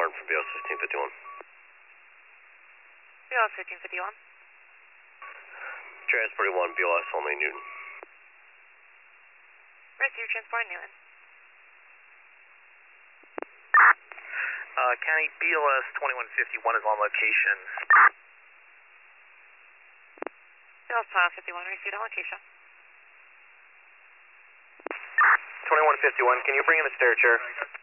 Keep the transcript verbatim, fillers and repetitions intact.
Martin from B O S fifteen fifty-one. B O S fifteen fifty-one. Transporting one, B O S only Newton. Receive transport Newton. Uh, County B L S twenty-one fifty-one is on location. B L S twenty-one fifty-one, received on location. twenty-one fifty-one, can you bring in the stair chair?